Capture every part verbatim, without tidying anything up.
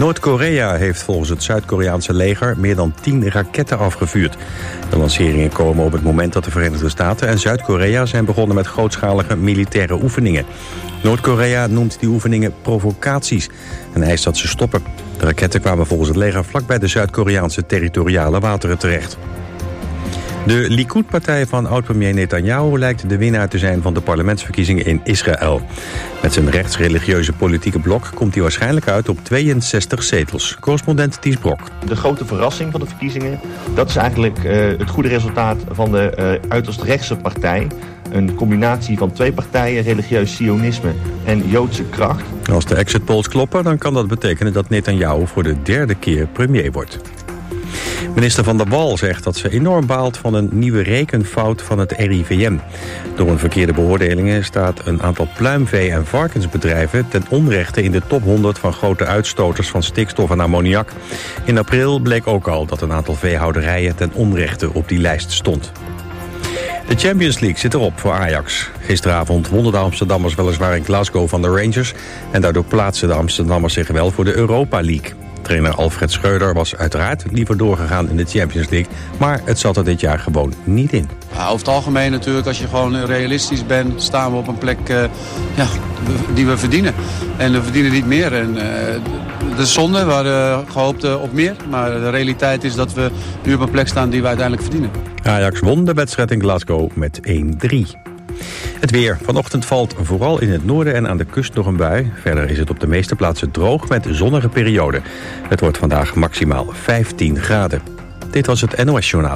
Noord-Korea heeft volgens het Zuid-Koreaanse leger meer dan tien raketten afgevuurd. De lanceringen komen op het moment dat de Verenigde Staten en Zuid-Korea zijn begonnen met grootschalige militaire oefeningen. Noord-Korea noemt die oefeningen provocaties en eist dat ze stoppen. De raketten kwamen volgens het leger vlakbij de Zuid-Koreaanse territoriale wateren terecht. De Likud-partij van oud-premier Netanyahu lijkt de winnaar te zijn van de parlementsverkiezingen in Israël. Met zijn rechtsreligieuze politieke blok komt hij waarschijnlijk uit op tweeënzestig zetels. Correspondent Ties Brok. De grote verrassing van de verkiezingen, dat is eigenlijk uh, het goede resultaat van de uh, uiterst rechtse partij. Een combinatie van twee partijen, religieus sionisme en Joodse kracht. Als de exit polls kloppen, dan kan dat betekenen dat Netanyahu voor de derde keer premier wordt. Minister Van der Wal zegt dat ze enorm baalt van een nieuwe rekenfout van het R I V M. Door een verkeerde beoordelingen staat een aantal pluimvee- en varkensbedrijven ten onrechte in de top honderd van grote uitstoters van stikstof en ammoniak. In april bleek ook al dat een aantal veehouderijen ten onrechte op die lijst stond. De Champions League zit erop voor Ajax. Gisteravond wonnen de Amsterdammers weliswaar in Glasgow van de Rangers en daardoor plaatsen de Amsterdammers zich wel voor de Europa League. Trainer Alfred Schreuder was uiteraard liever doorgegaan in de Champions League, maar het zat er dit jaar gewoon niet in. Ja, over het algemeen natuurlijk, als je gewoon realistisch bent, staan we op een plek uh, ja, die we verdienen. En we verdienen niet meer. En, uh, de zonde, we hadden gehoopt uh, op meer, maar de realiteit is dat we nu op een plek staan die we uiteindelijk verdienen. Ajax won de wedstrijd in Glasgow met één drie. Het weer. Vanochtend valt vooral in het noorden en aan de kust nog een bui. Verder is het op de meeste plaatsen droog met zonnige perioden. Het wordt vandaag maximaal vijftien graden. Dit was het N O S-journaal.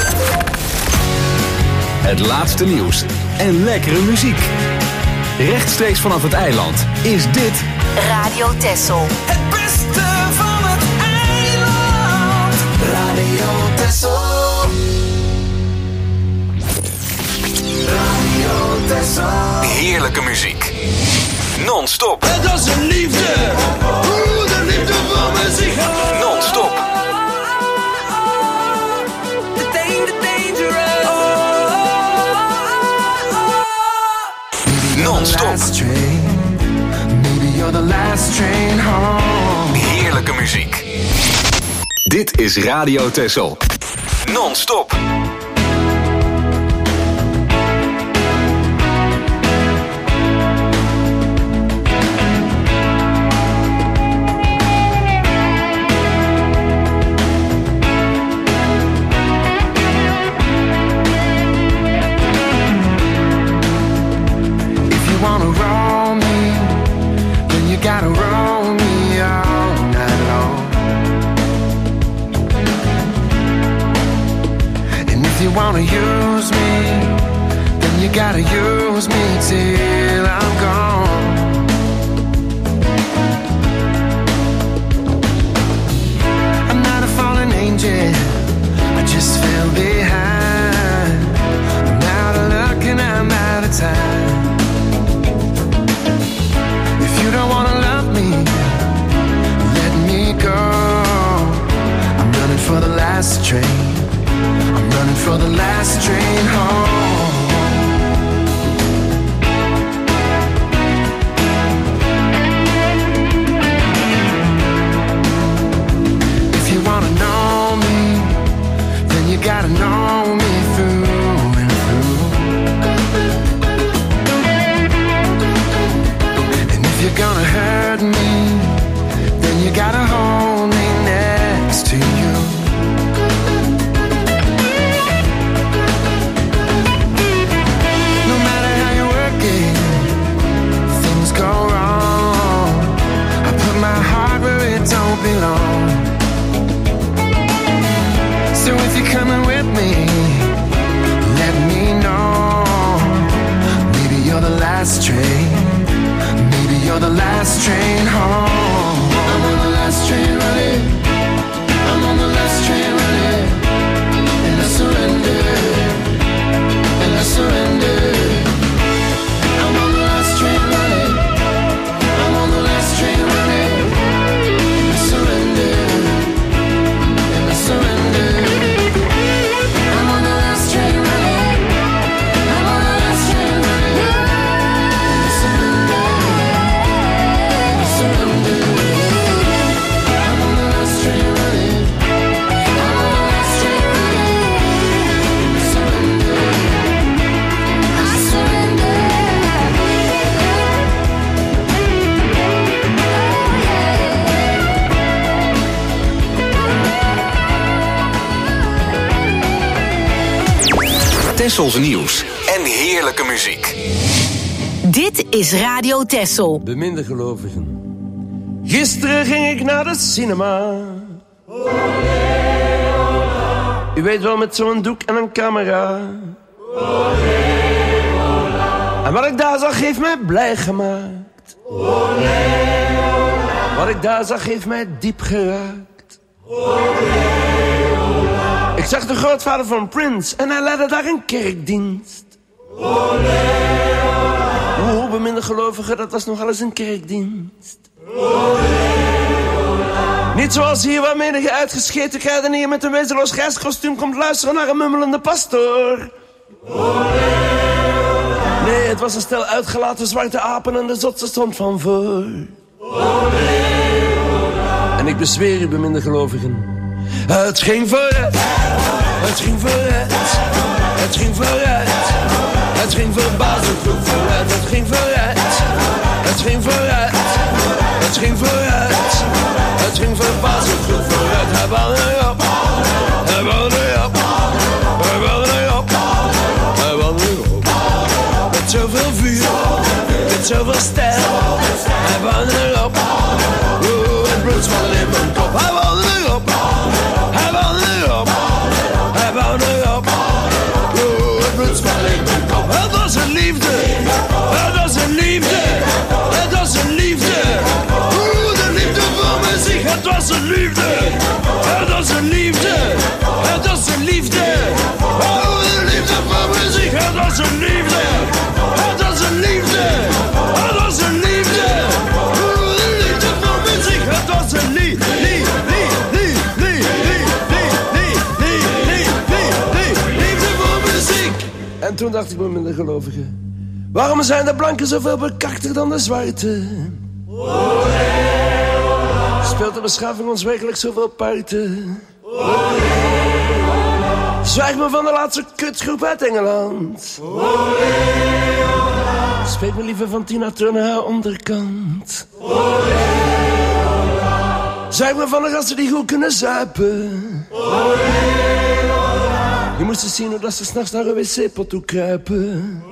Het laatste nieuws en lekkere muziek. Rechtstreeks vanaf het eiland is dit Radio Texel. Het beste van het eiland. Radio Texel. Heerlijke muziek. Non-stop. Het was een liefde. Oeh, de liefde van mijn zicht. Non-stop. The danger, dangerous. Non-stop. Maybe you're the last train home. Heerlijke muziek. Dit is Radio Texel. Non-stop. Gotta roll me all night long. And if you wanna use me, then you gotta use me till I'm gone. I'm not a fallen angel, I just fell behind. I'm out of luck and I'm out of time. If you don't wanna love me, let me go. I'm running for the last train. I'm running for the last train home. If you wanna know me, then you gotta know me through and through. If you're gonna hurt me, then you gotta hold me next to you. No matter how you work it, things go wrong. I put my heart where it don't belong. So if you're coming with me, let me know. Maybe you're the last train. You're the last train home. I'm on the last train running. I'm on the last train running. And I surrender. And I surrender. I'm on the last train running. I'm on the last train running. And I surrender. And I surrender. I'm on the last train running. I'm on the last train running. And I surrender. Surrender. Tessels nieuws en heerlijke muziek. Dit is Radio Tessel. Beminde gelovigen. Gisteren ging ik naar de cinema. U weet wel, met zo'n doek en een camera. En wat ik daar zag heeft mij blij gemaakt. Wat ik daar zag heeft mij diep geraakt. Ik zag de grootvader van Prince en hij leidde daar een kerkdienst. O, beminde gelovigen, dat was nogal eens een kerkdienst. Niet zoals hier waar menige uitgescheten kruidenier met een wezenloos grijskostuum komt luisteren naar een mummelende pastoor. Nee, het was een stel uitgelaten zwarte apen en de zotse stond van voor. En ik bezweer u, beminde gelovigen, het ging vooruit, het ging vooruit, het ging vooruit, het ging verbazend goed vooruit, het ging vooruit, het ging vooruit, het ging vooruit, het ging verbazend goed vooruit. Hij bouwde erop, hij bouwde erop, hij bouwde erop, hij bouwde erop. Met zoveel vuur, met zoveel stijl, hij bouwde erop. Oeh, het bloed zwalde in mijn kop. Hij bouwde erop, hij bouwde erop, hij bouwde erop. Oeh, het bloed zwalde in mijn kop. Het was een liefde, het was een liefde, het was een liefde. Oeh, de liefde voor muziek. Het was een liefde, het was een liefde, het was een liefde. Oeh, de liefde voor muziek. Het was een liefde, het was een liefde, het was een liefde. Oeh, de liefde voor muziek. Het was een liefde, liefde, liefde, liefde, liefde voor muziek. En toen dacht ik bij mijn gelovigen, waarom zijn de blanken zoveel bekakter dan de zwarte? Speelt de beschaving ons werkelijk zoveel parten? Zwijg me van de laatste kutgroep uit Engeland. Spreek me liever van Tina Turner haar onderkant. Zwijg me van de gasten die goed kunnen zuipen. Je moest eens zien hoe dat ze s'nachts naar een wc-pot toe kruipen.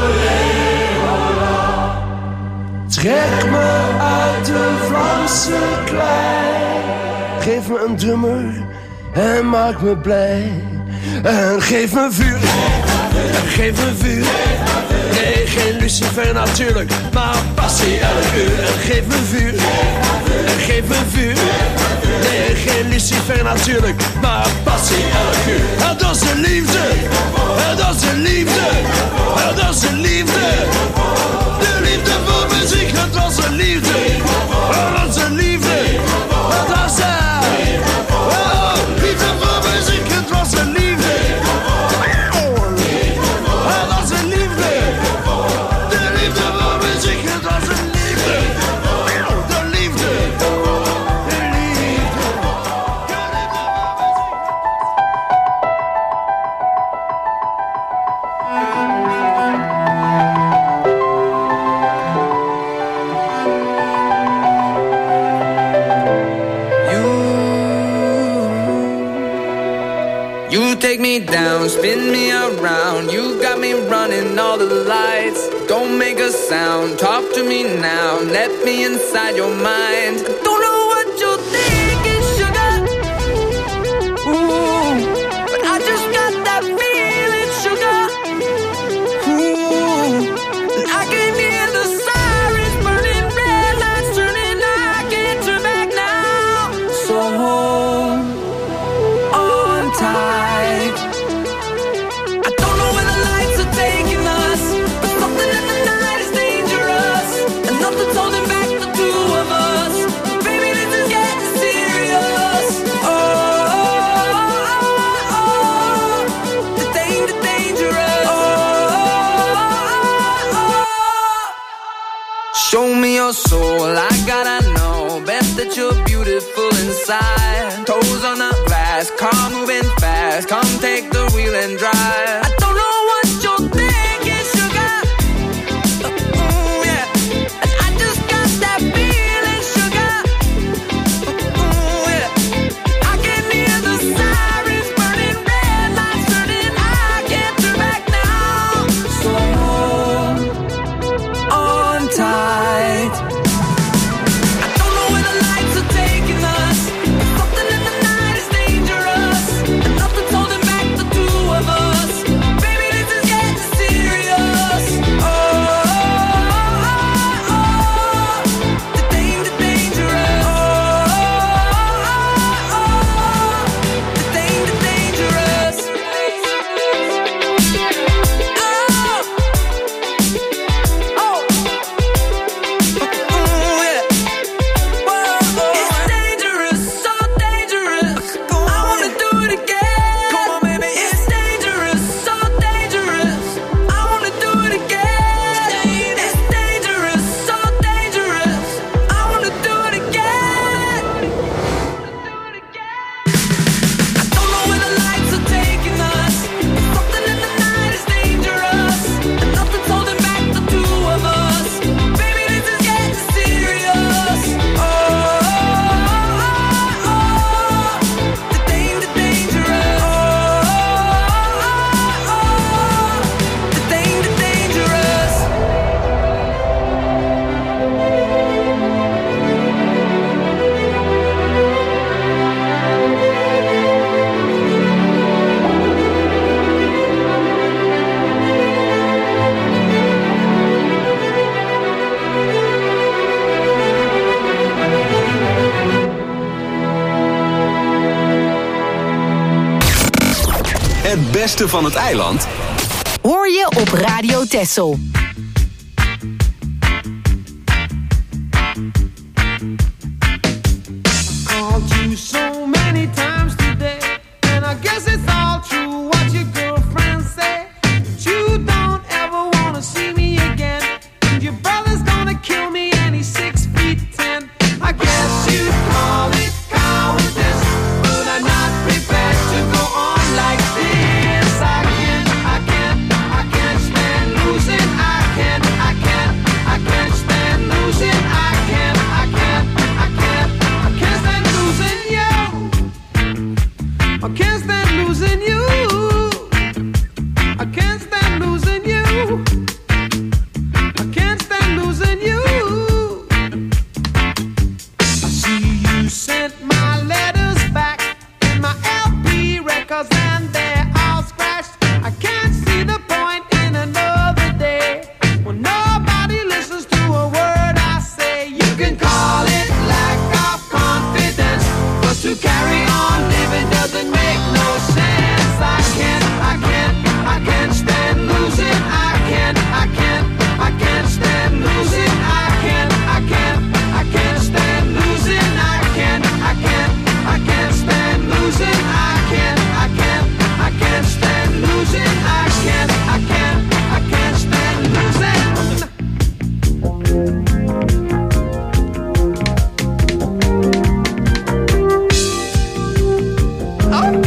Trek me uit de Vlaamse klei. Geef me een drummer en maak me blij. En geef me vuur, en geef me vuur. Nee, geen Lucifer natuurlijk, maar passie elk uur. En geef me vuur, en geef me vuur. Nee, geen Lucifer natuurlijk, maar passie elk uur. Het was een liefde, het was een liefde, het was een liefde. De liefde voor muziek, het was een liefde, het was een liefde. Het was een, oh, liefde voor muziek, het was een liefde. Het was een liefde, de liefde voor muziek, het was een liefde. De liefde, de liefde. You take me down, spin me around. You got me running all the lights. Don't make a sound, talk to me now. Let me inside your mind. Don't know what you're thinking, sugar. Ooh, but I just got that feeling, sugar. Ooh, and I can hear the sirens burning, red lights turning. I can't turn back now. So hold on tight. I don't know where the lights are taking us, but something in the night is dangerous, and nothing's holding back the two of us. Baby, this is getting serious. Oh, oh, oh, oh. The danger, dangerous. Oh, oh, oh. Show me your soul, I gotta know. Bet that you're beautiful inside. Toes on the glass, car moving fast. Come take the wheel and drive. I don't know what you're thinking, sugar. Ooh, yeah. And I just got that feeling, sugar. Ooh, yeah. I can hear the sirens burning, red lights turning. I can't turn back now. Het beste van het eiland hoor je op Radio Texel. Called you so many times today, and I guess it's all true what your girlfriend said. You don't ever wanna see me again, and your brother's gonna kill me and he's six feet ten. I guess you'd call it cowardice, but I'm not prepared to go on like this. I can't, I can't, I can't stand losing. I can't, I can't, I can't stand losing. I can't, I can't, I can't, I can't stand losing you. I can't stand losing you. I can't stand losing you. I can't stand losing you. I see you sent my letters back and my L P records, and they're all scratched. I can't see the point in another day when nobody listens to a word I say. You can call it lack of confidence, but to carry on living doesn't make no sense. I can't, I can't, I can't stand losing. I can't, I can't, I can't stand losing. I can't, I can't, I can't stand losing. I can't, I can't, I can't stand losing. I can't, I can't, I can't stand losing. I can't, I can't, I can't stand losing. Oh.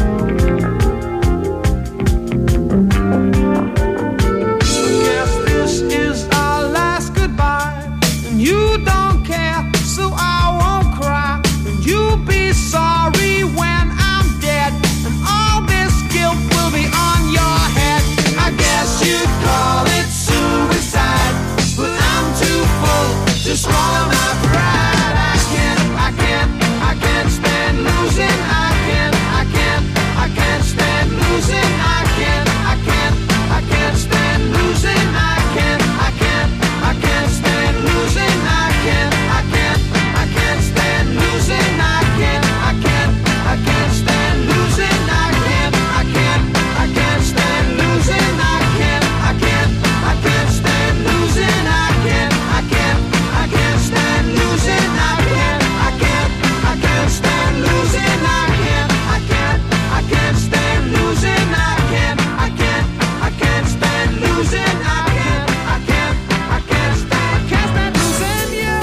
Guess this is our last goodbye, and you don't care, so I won't cry. And you'll be sorry when I'm dead, and all this guilt will be on your head. I guess you'd call it suicide, but I'm too full to swallow my pride. I can't, I can't, I can't stand losing. I can't, I can't, I can't stand losing. I can't, I can't, I can't stand losing. I can't, I can't, I can't stand losing. I can't, I can't, I can't stand losing. I can't, I can't, I can't stand losing. I can't, I can't, I can't stand losing. I can't, I can't, I can't stand losing. I can't, I can't, I can't stand losing. I can't, I can't, I can't stand losing. I can't, I can't, I can't stand losing. I can't, I can't, I can't stand losing. I can't, I can't, I can't stand, I can't stand losing you.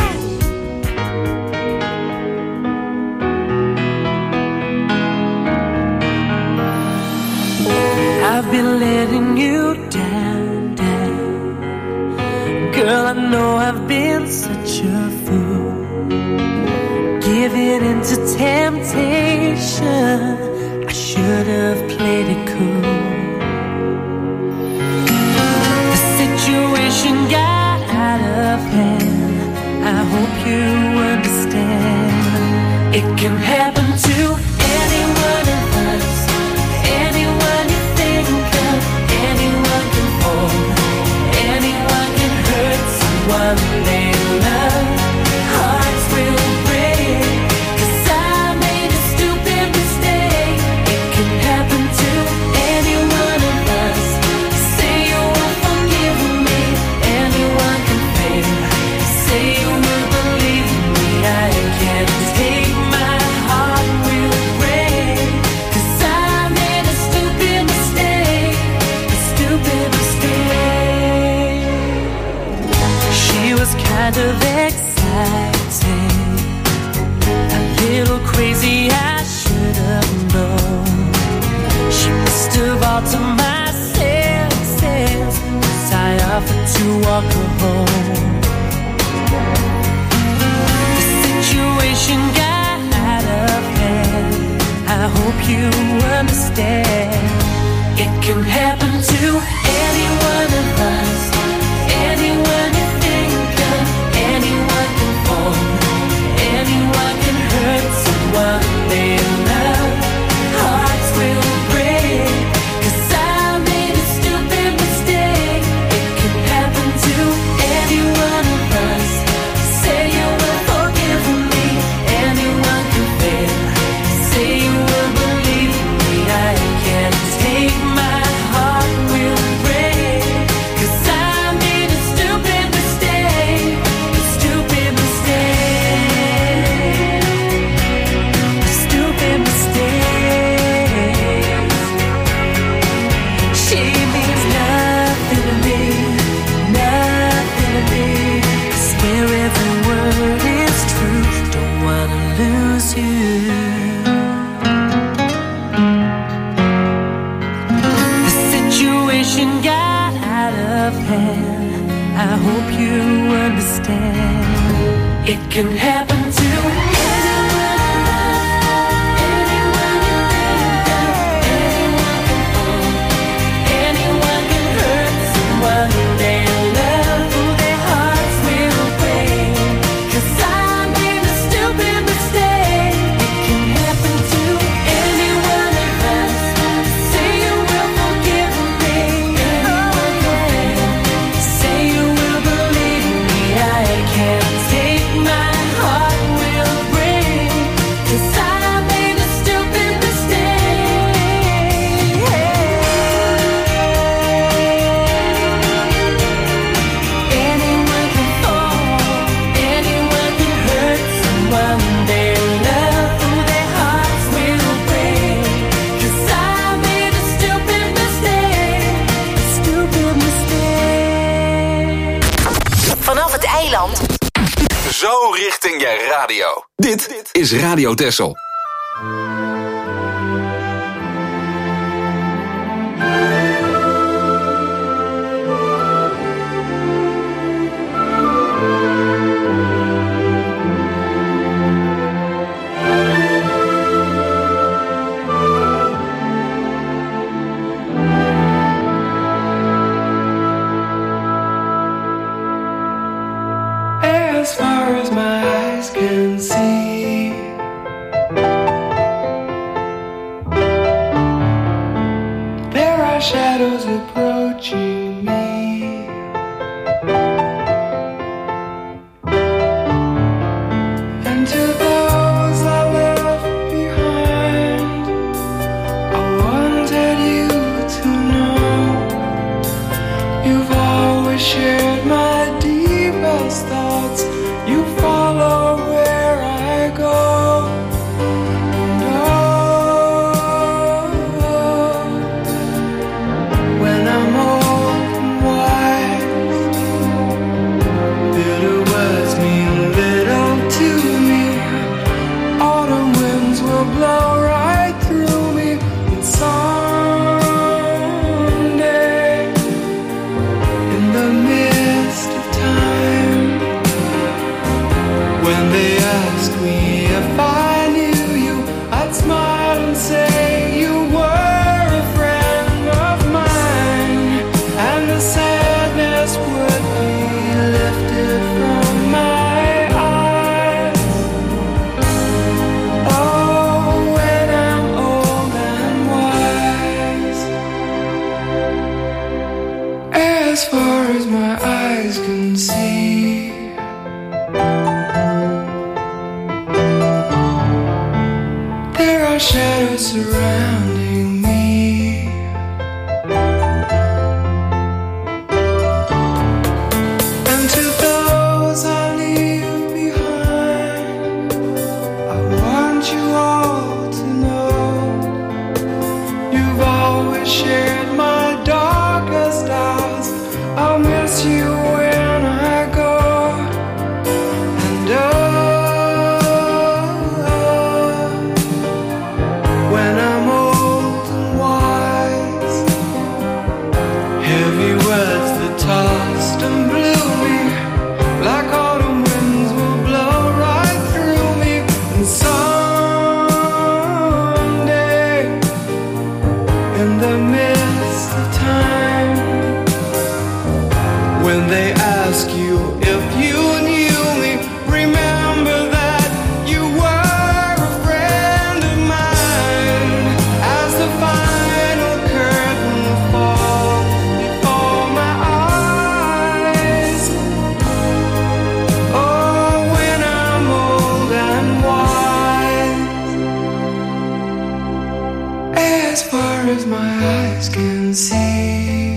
I've been letting you down, down. Girl, I know I've been such a fool, giving into temptation. I should have played it cool. The situation got out of hand. I hope you understand. It can happen to anyone of us, anyone you think of, anyone can fall, anyone can hurt someone they love. Hearts will break, 'cause I made a stupid mistake. It can happen to any one of us. Say you won't forgive me, anyone can fail. Say you will believe me, I can't take my heart will break, 'cause I made a stupid mistake, a stupid mistake. She was kind of exciting, a little crazy, I should have known. She must have altered my senses, 'cause I offered to walk her home. The situation got out of hand. I hope you understand. It can happen to any one of us, anyone you think of, anyone can fall, anyone can hurt someone they love. Hearts will break, 'cause I made a stupid mistake. It can happen to any one of us. Say you will forgive me, anyone can fail. Say you will believe me, I can't take my The situation got out of hand. I hope you understand. It can happen to Zo richting je radio. Dit is Radio Texel. As far as my eyes can see, there are shadows approaching me. And to those I left behind, I wanted you to know you've always shared my deepest thoughts. You follow where I go, and oh, when I'm old and wise, bitter words mean little to me. Autumn winds will blow right through me, and someday, in the midst of time, when they ask me if I knew you, I'd smile and say you were a friend of mine, and the sadness would be lifted from my eyes. Oh, when I'm old and wise, as far as my eyes can see, there are shadows surrounding me. And to those I leave behind, I want you all to know you've always shared my darkest hours. I'll miss you when I go, and oh, when I'm old and wise, heavy words that tossed and blew me like autumn winds will blow right through me, and someday, in the midst of time, when they ask you if you knew me, remember that you were a friend of mine. As the final curtain falls before my eyes, oh, when I'm old and wise, as far as my eyes can see.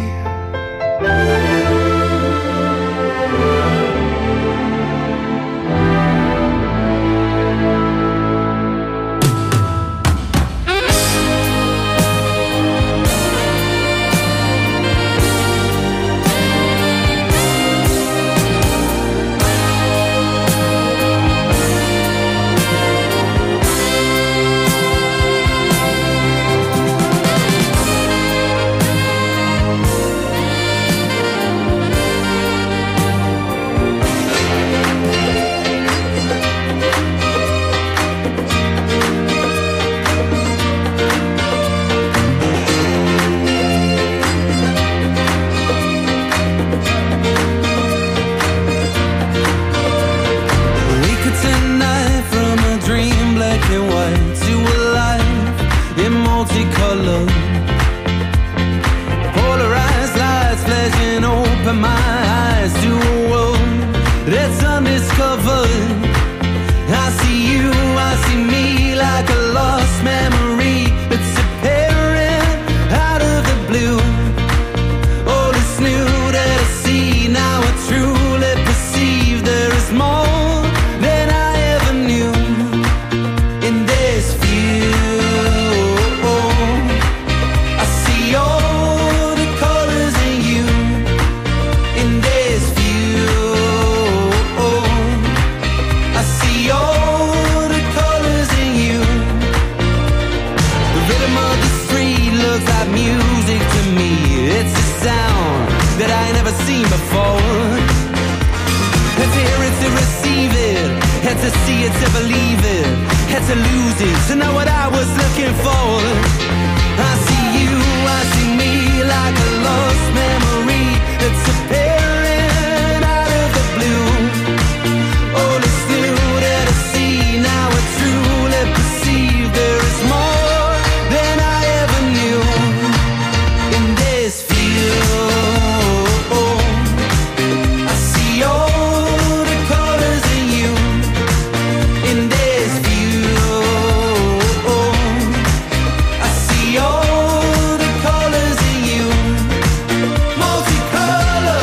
just looking forward. I see you, I see me, like a lost memory that's appearing out of the blue. All is new that I see, now I truly perceive there is more than I ever knew in this field. I see all the colors in you in this field. I see all the colors in you, multicolor,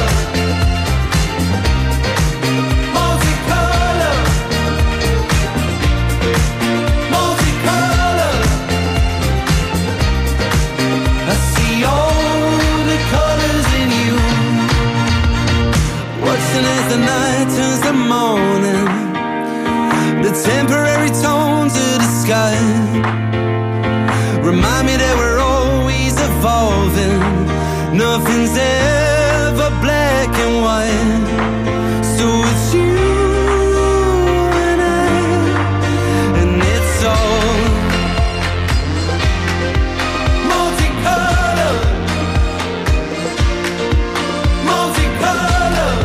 multicolor, multicolor. I see all the colors in you. Watching as the night turns to morning, the temporary tones of the sky remind me that we're always evolving. Nothing's ever black and white. So it's you and I, and it's all multicolor, multicolor.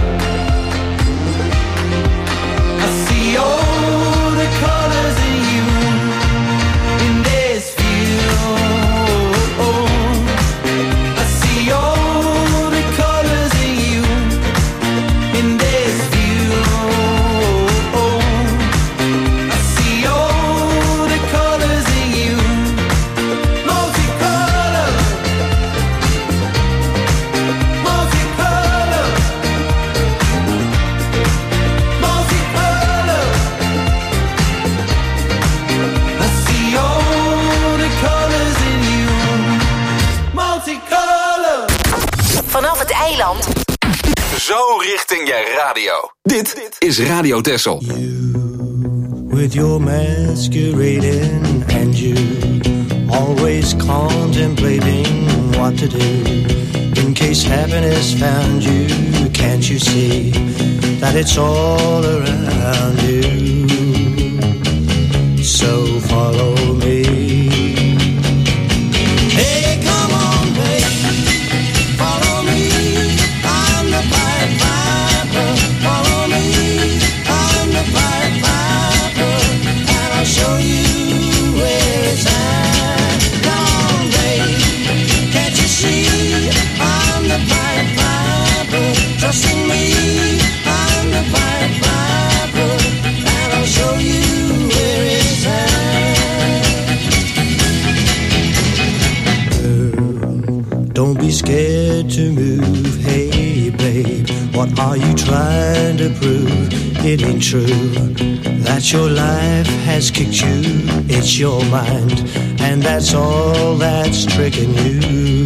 I see all the colors in you in this field. I see all the colors in you in this field. I see all the colors in you, multicolor, multicolor, multicolor. I see all the colors in you, multicolor. Vanaf het eiland. Zo richting je radio. Dit is Radio Texel. With your masquerading and you always contemplating what to do in case happiness found you. Can't you see that it's all around you? So follow me. Hey, come on, baby, follow me. I'm the Pied Piper. Follow me. I'm the Pied Piper, and I'll show you where it's at. Come on, baby, can't you see? I'm the Pied Piper. Trust in me. I'm the Pied Piper, and I'll show you where it's at. Don't be scared to move. Hey, babe, what are you trying to prove? It ain't true that your life has kicked you. It's your mind, and that's all that's tricking you.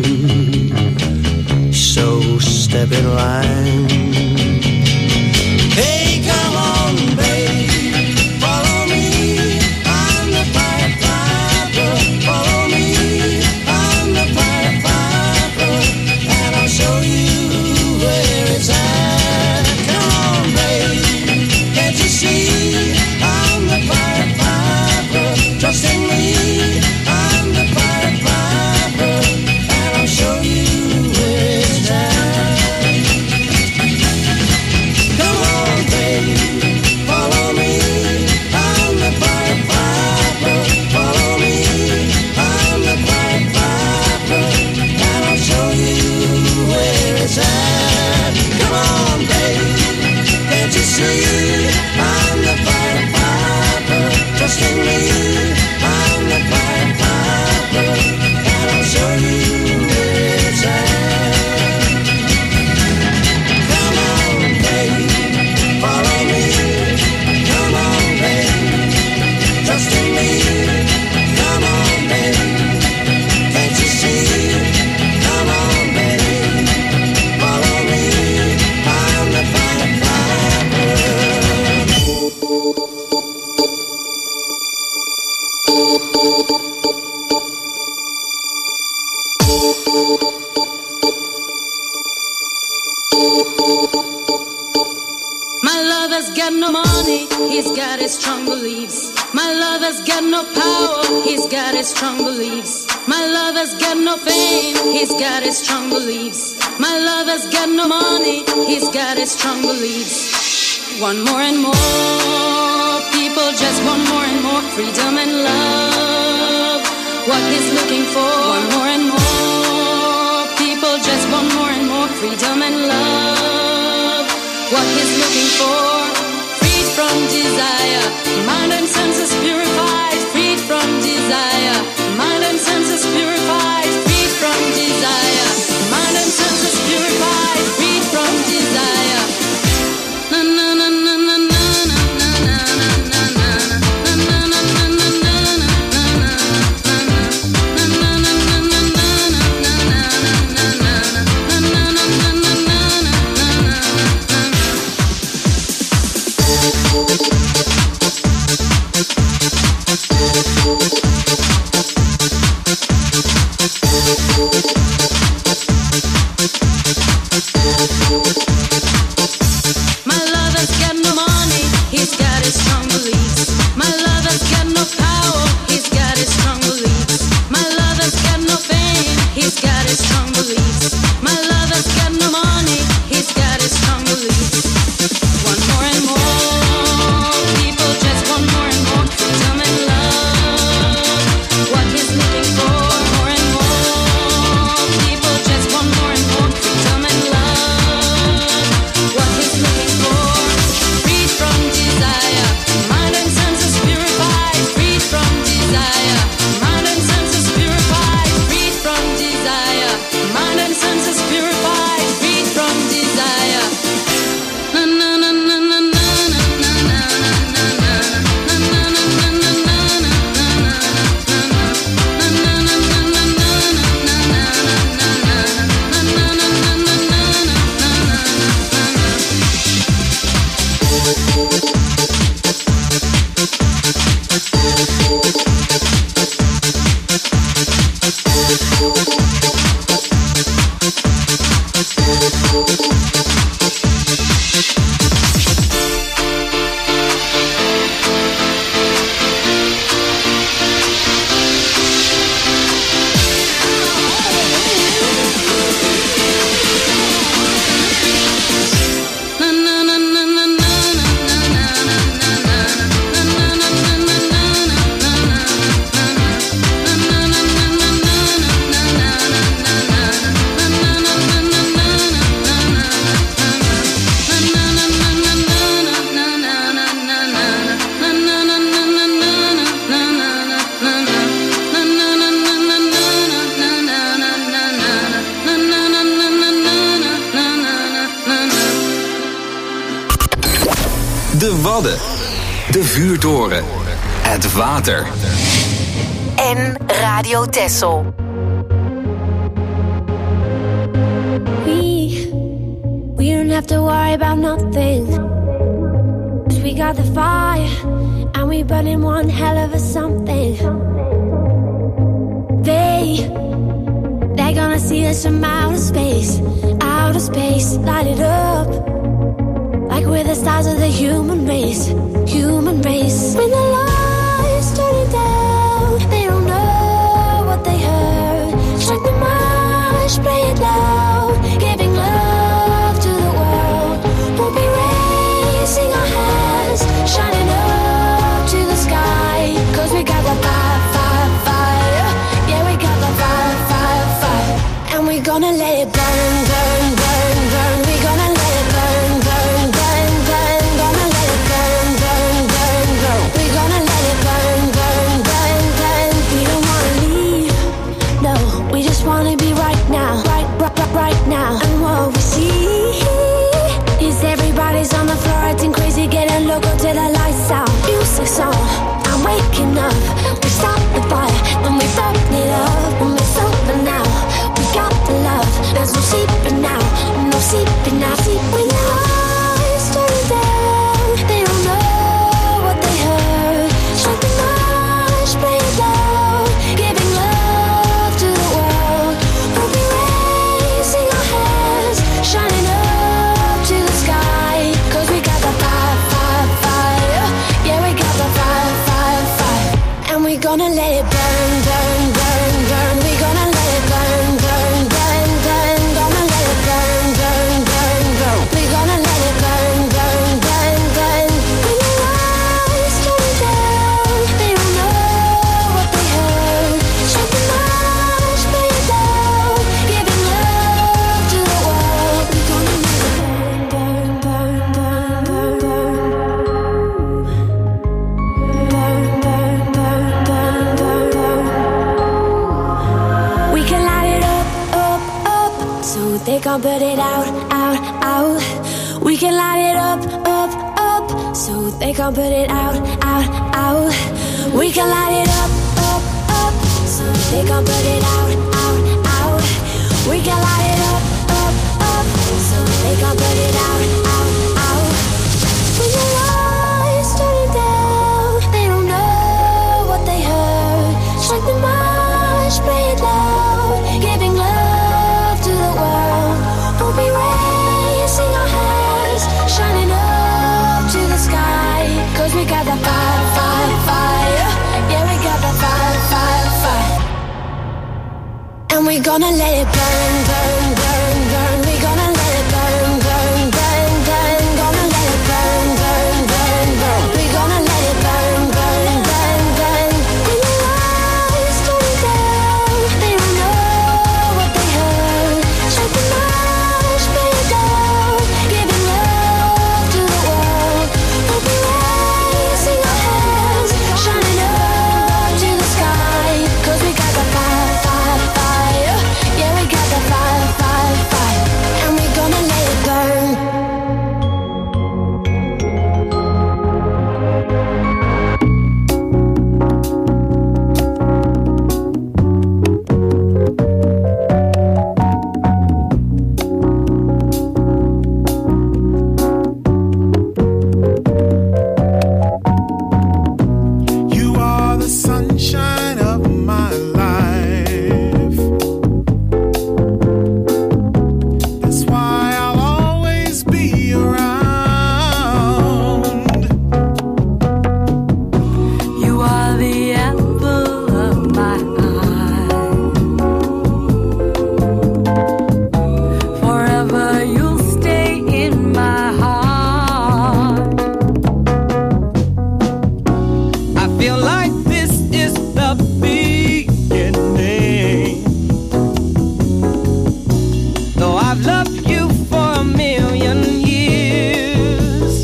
So step in line. Hey, come on, babe, follow me. I'm the Pied Piper. Follow me. I'm the Pied Piper, and I'll show you where it's at. Come on, babe, can't you see? I'm the Pied Piper. Trust in me. I'm the Pied Piper, and I'll show you where it's at. Come on, babe, follow me. I'm the Pied Piper. Follow me. I'm the Pied Piper, and I'll show you where it's at. Come on, babe, can't you see? I'm the Pied Piper. Trust in me. I'm the Pied Piper, and I'll show you where it's at. Come on, babe, follow me. Come on, babe, trust in me. Come on, babe, can't you see? Come on, babe, follow me. I'm the Pied Piper. My My lover's got no money, he's got his strong beliefs. My lover's got no power, he's got his strong beliefs. My lover's got no fame, he's got his strong beliefs. My lover's got no money, he's got his strong beliefs. Want more and more, people just want more and more freedom and love. What he's looking for, want more and more, people just want more and more freedom and love. What he's looking for, freed from desire, mind and senses purified, freed from desire, mind and senses purified, freed from desire, mind and senses purified, freed from desire. Na na na na na na na na na na na na na My lover's got no money, he's got his strong beliefs. My lover's got no power, he's got his strong beliefs. My lover's got no fame, he's got his strong beliefs. My lover's got no money, he's got his strong beliefs. Want more and more, people just want more and more freedom and love. What he's looking for, more and more, people just want more and more freedom and love. What he's looking for, freed from desire, mind and senses purified, freed from desire, mind and senses purified, freed from desire, mind and senses purified, freed from desire. Na na na na na na na na na na De Wadden. De vuurtoren. Het water. En Radio Texel. We, we don't have to worry about nothing. 'Cause we got the fire, and we burning one hell of a something. They, they're gonna see us from outer space, outer space, light it up. Like we're the stars of the human race, human race. When the lights turning down, they don't know what they heard. Strike the march, play it loud, giving love to the world. We'll be raising our hands, shining up to the sky. 'Cause we got the fire, fire, fire. Yeah, we got the fire, fire, fire. And we're gonna let it burn, burn, burn, burn. We're gonna let it burn, burn, burn, burn. Gonna let it burn, burn, burn, burn. We're gonna let it burn, burn, burn, burn. We don't wanna leave, no. We just wanna be right now, right, right, right, right now. And what we see is everybody's on the floor acting crazy, getting loco till the lights out. Music's on, I'm waking up. We stop the fire, then we burn it up. And we're sober now, we got the love. There's no can't put it out, out, out. We can light it up, up, up. So they can't put it out, out, out. We can light it up, up, up. So they can't put it out, out, out. We can light it up, up, up. So they can't put it out, out, out. When the lights turning down, they don't know what they heard. Strike the march, play it loud, giving love to the world. We'll be raising our hands, shining up to the sky. Cause we got that fire, fire, fire. Yeah, we got that fire, fire, fire. And we're gonna let it burn, burn, burn, burn. We're gonna let it burn, burn, burn, burn. Gonna let it burn, burn, burn, burn. We're gonna let it burn, burn, burn, burn. When the lights turn down, they don't know what they heard. Strike the march, play it down, giving love to the world. We'll be raising our hands, shining up to the sky. Cause we got the fire, fire, fire. Yeah, we got the fire, fire, fire. And we're gonna let it burn. You are the sunshine of my life. That's why I'll always be around. You are the apple of my eye. Forever you'll stay in my heart. I feel like this is the beginning. Though I've loved you for a million years.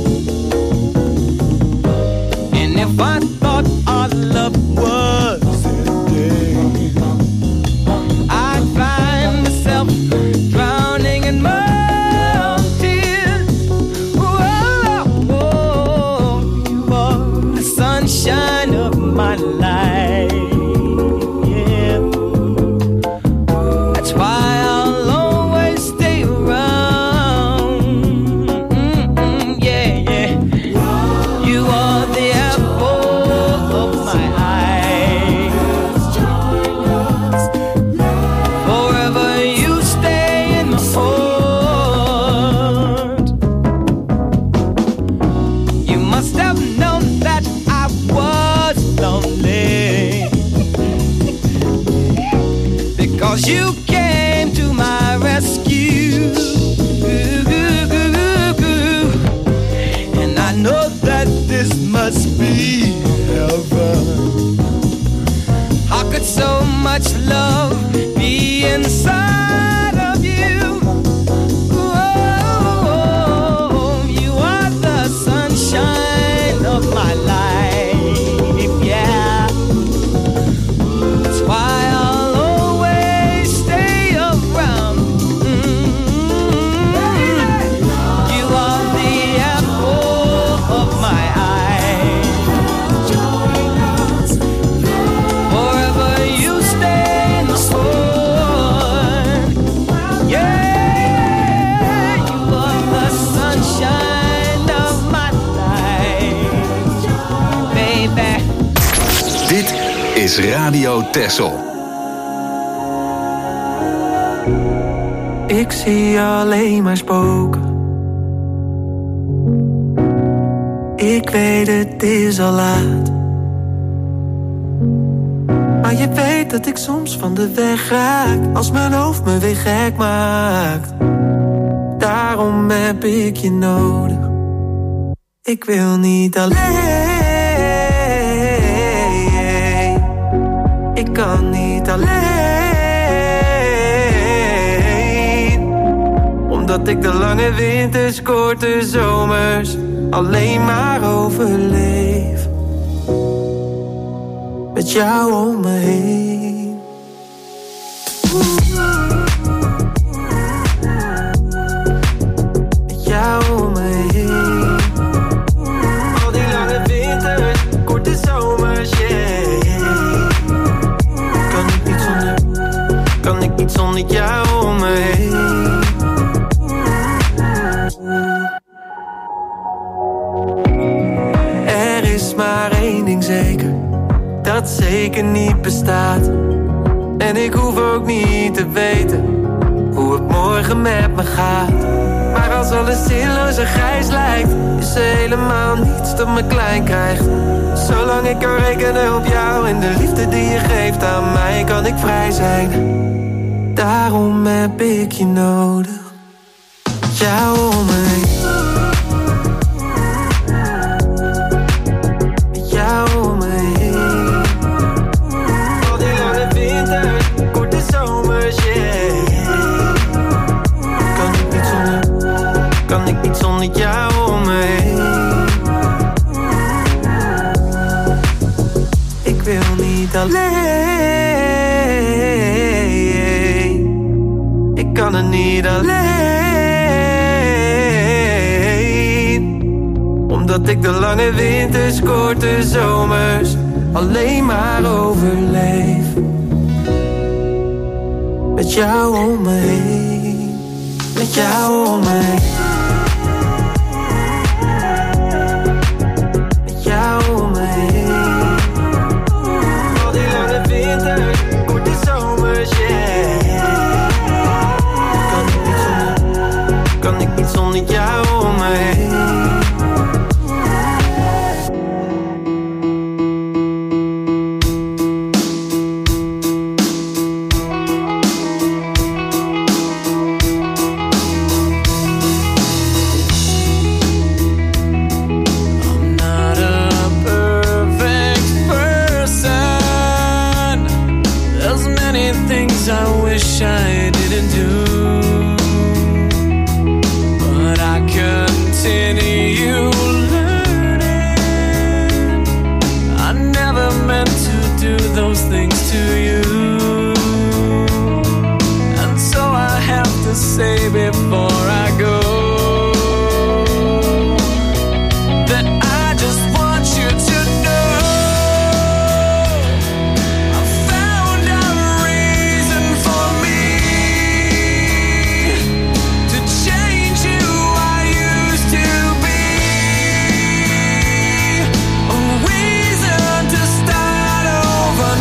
And if I thought our love was ending, I'd find myself drowning in my own tears. Whoa, whoa, you are the sunshine of my life. Yeah, that's why I'll always stay around. Mm-mm, yeah, yeah. You are the apple of my eye. Forever you stay in my heart. You must have known that I was lonely, because you came to my rescue. And I know that this must be heaven. How could so much love be inside of you? Oh, you are the sunshine of my life, yeah. That's why I'll always stay around. Mm-hmm. You are the apple of my eye. Forever you stay in the heart. Yeah, you are the sunshine of my life, baby. Dit is Radio Texel. Ik zie alleen maar spoken. Ik weet het is al laat. Maar je weet dat ik soms van de weg raak, als mijn hoofd me weer gek maakt. Daarom heb ik je nodig. Ik wil niet alleen. Ik kan niet alleen. Omdat ik de lange winters, korte zomers alleen maar overleef. Met jou om me heen. zonder jou om me heen. Er is maar één ding zeker, dat zeker niet bestaat. En ik hoef ook niet te weten hoe het morgen met me gaat. Maar als alles zinloos en grijs lijkt, is er helemaal niets dat me klein krijgt. Zolang ik kan rekenen op jou en de liefde die je geeft aan mij, kan ik vrij zijn. Daarom heb ik je nodig, jou om me heen. Jou om me heen. Al die lange winters, korte zomers, yeah. Kan ik niet zonder, kan ik niet zonder jou om me heen. Ik wil niet alleen, ik kan het niet alleen, omdat ik de lange winters, korte zomers alleen maar overleef. Met jou om me heen, met jou om me heen. Met jou om me heen. Al die lange winters, korte zomers, yeah. Kan ik niet zonder, kan ik niet zonder jou om me heen. I wish I didn't do, but I continue learning. I never meant to do those things to you, and so I have to say before I go that I just want you to know I found a reason for me to change who I used to be, a reason to start over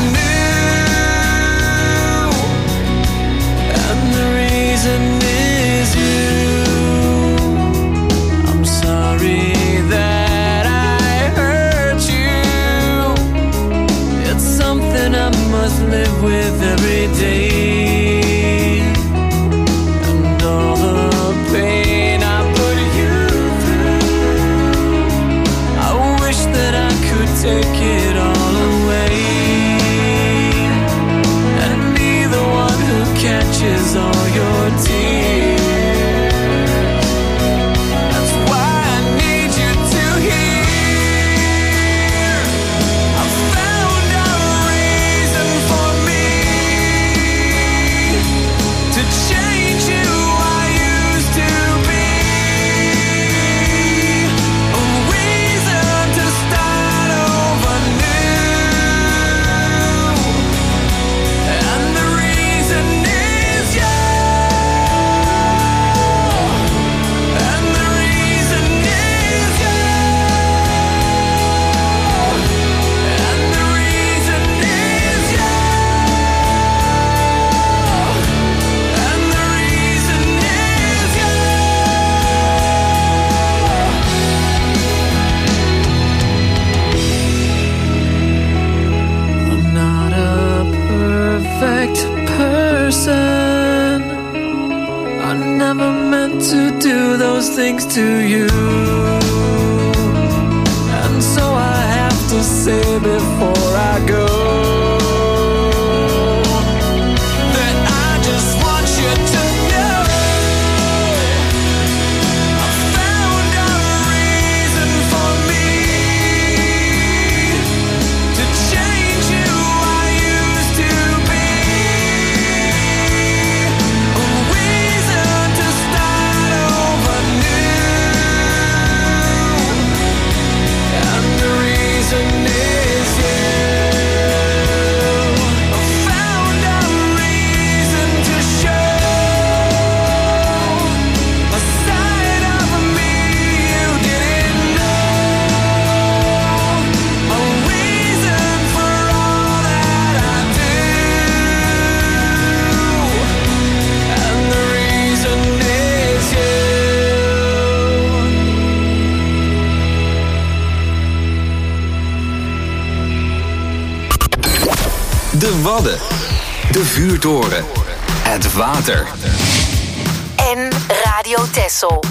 new, and the reason is you. I'm sorry that I hurt you. It's something I must live with every day, and all the pain I put you through, I wish that I could take it all away and be the one who catches all your tears. That's why I need you to hear I found a reason for me to change who I used to be, a reason to start over new, and the reason is you, and the reason is you, and the reason is you, and the reason is you. I'm not a perfect person. I never meant to do those things to you, and so I have to say before I go that I just want you to know I found a reason for me to change who I used to be, a reason to start over new, and the reason is you. De Wadden. De Vuurtoren. Het water. En Radio Texel.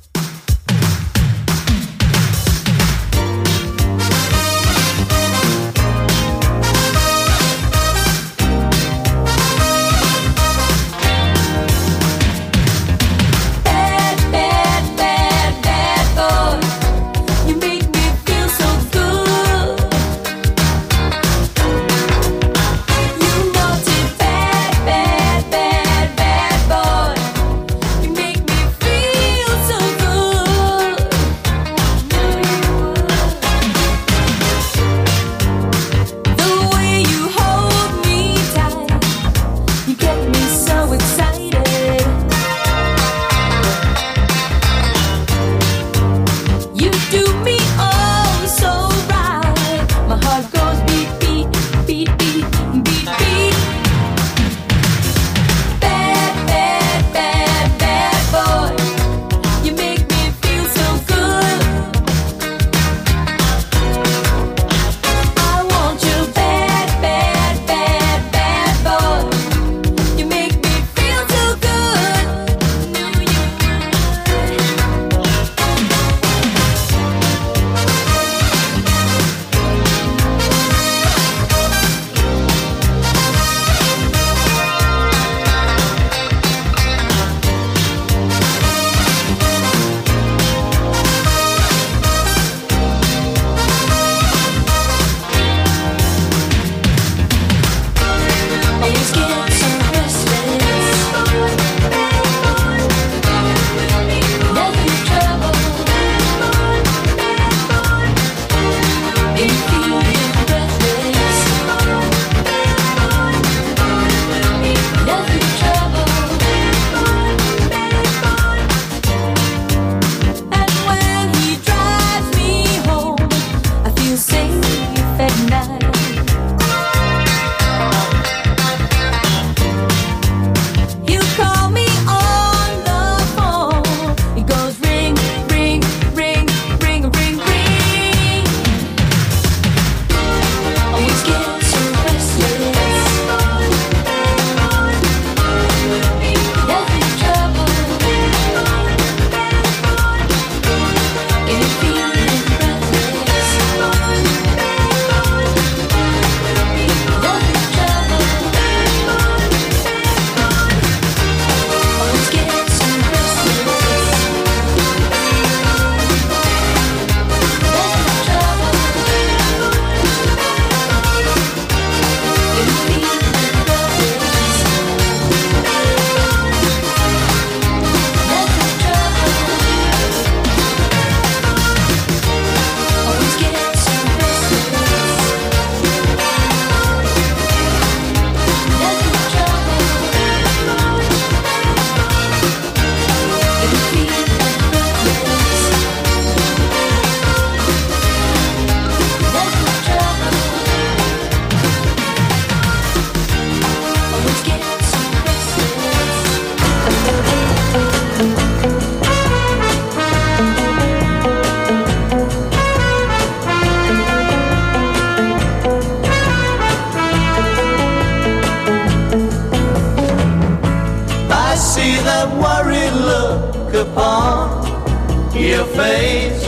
your face.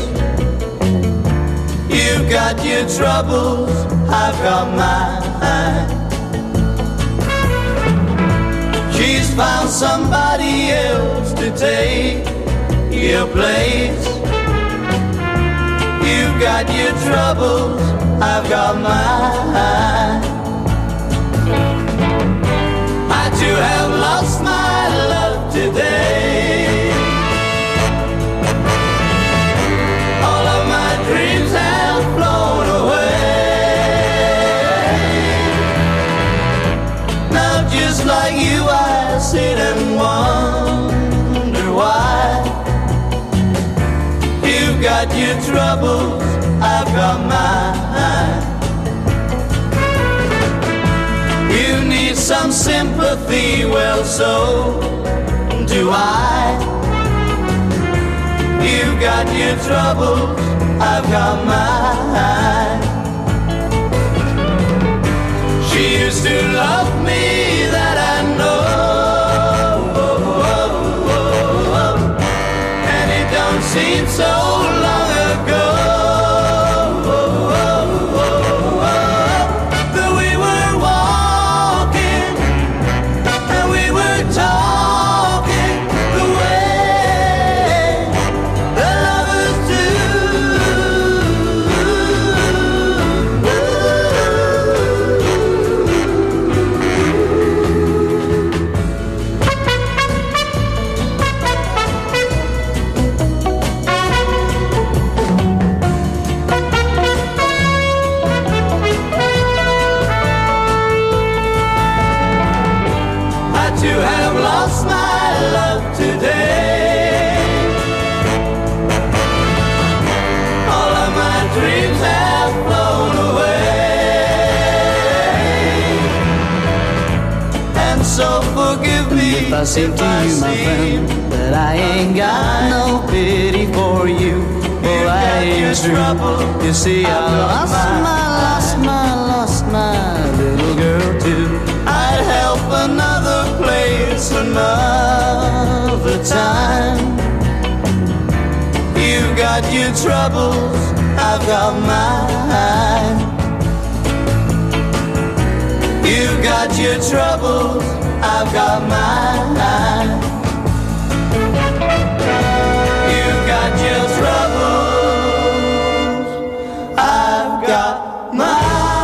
You've got your troubles, I've got mine. She's found somebody else to take your place. You've got your troubles, I've got mine. I too have lost my love today. All of my dreams have flown away. Now just like you I sit and wonder why. You've got your troubles, I've got mine. You need some sympathy, well so do I. You've got your troubles, I've got mine. She used to love me, that I know. And it don't seem so long ago that we were walking and we were talking the way the lovers do. I too have lost my love today. All of my dreams have flown away. And so forgive me if I say to you, my friend, that I ain't got no pity for you. Oh, I ain't true. You see, I lost my, lost my, lost my little girl too. I'd help another place another time. You've got your troubles, I've got mine. You've got your troubles, I've got mine. You've got your troubles, I've got mine.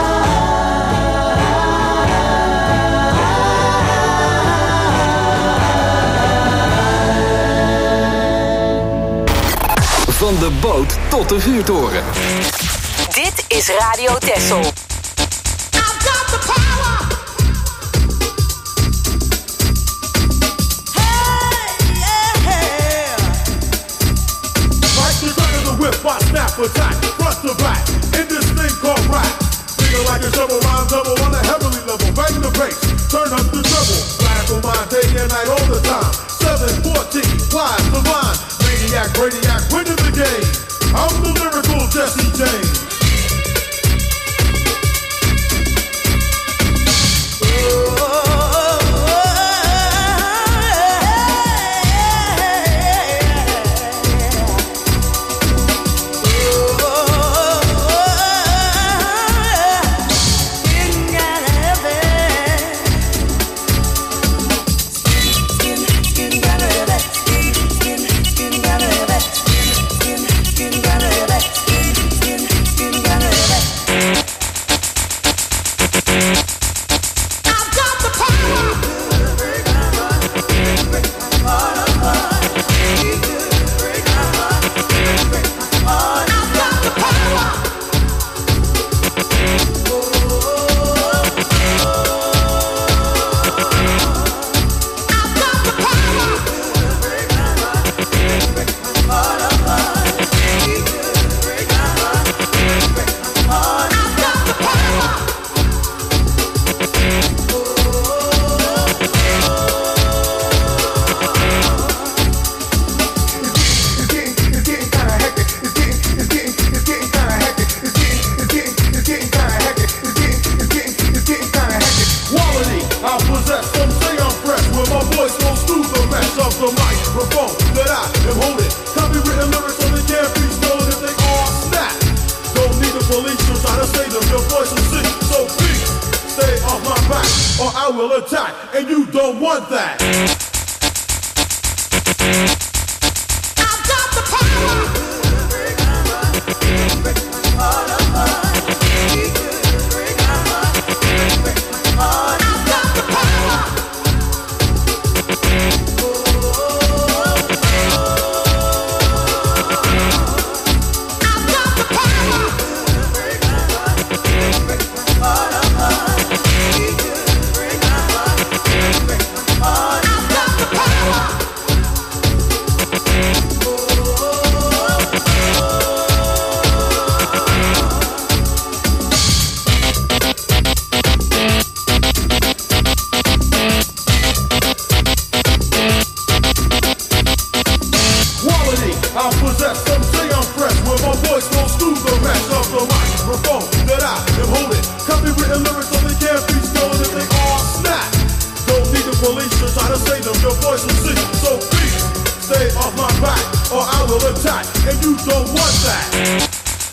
Van de boot tot de vuurtoren. Dit is Radio Texel. Whip, snap, attack, front to back, in this thing called rap. Thinking like a shovel, rhyme double on a heavenly level. Bang the bass, turn up the treble. Blast on my day and night all the time. seven fourteen, wise the line. Maniac, radiac, winning the game. I'm the lyrical Jesse James. I've got will attack, and you don't want that.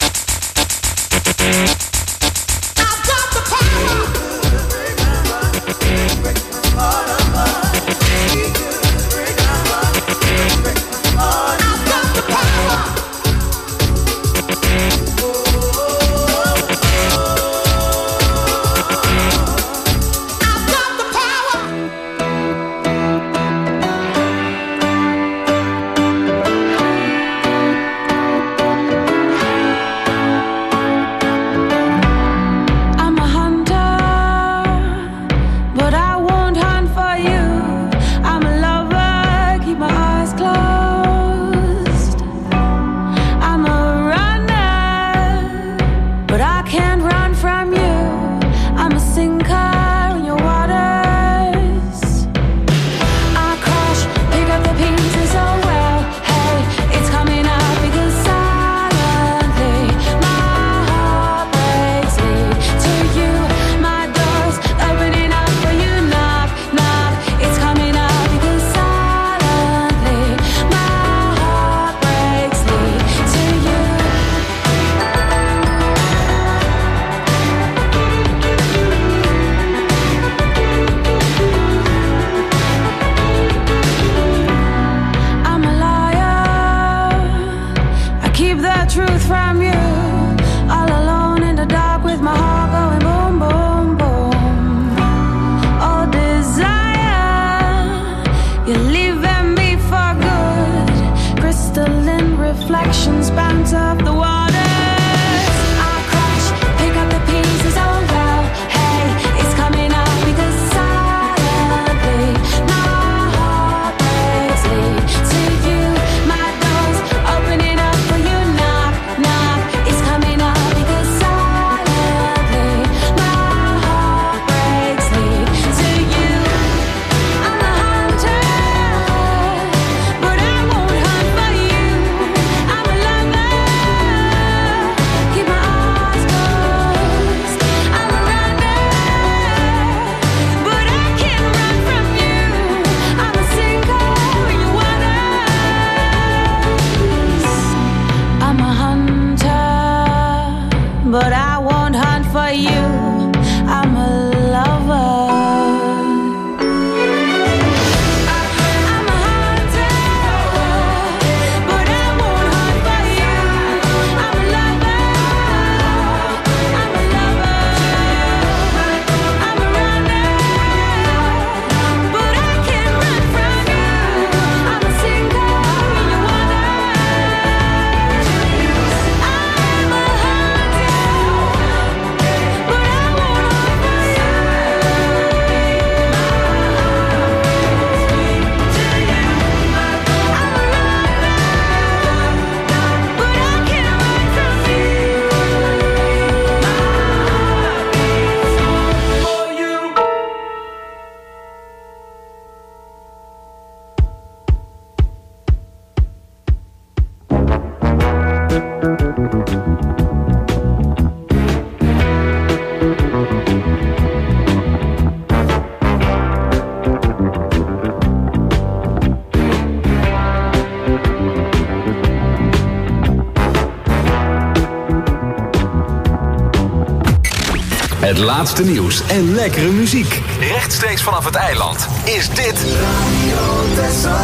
Het laatste nieuws en lekkere muziek. Rechtstreeks vanaf het eiland is dit Radio Texel.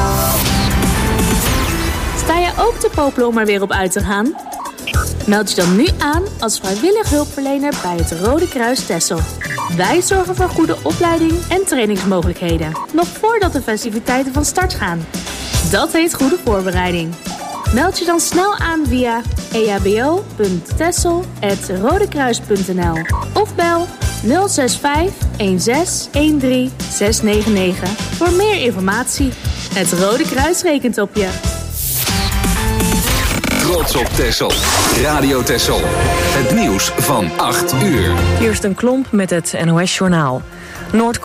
Sta je ook te popelen om er weer op uit te gaan? Meld je dan nu aan als vrijwillig hulpverlener bij het Rode Kruis Texel. Wij zorgen voor goede opleiding en trainingsmogelijkheden. Nog voordat de festiviteiten van start gaan. Dat heet goede voorbereiding. Meld je dan snel aan via e h b o punt texel apenstaartje rodekruis punt n l of bel nul zes vijf een zes een drie zes negen negen voor meer informatie. Het Rode Kruis rekent op je. Trots op Texel. Radio Texel. Het nieuws van acht uur. Kirsten Klomp met het N O S Journaal. Noord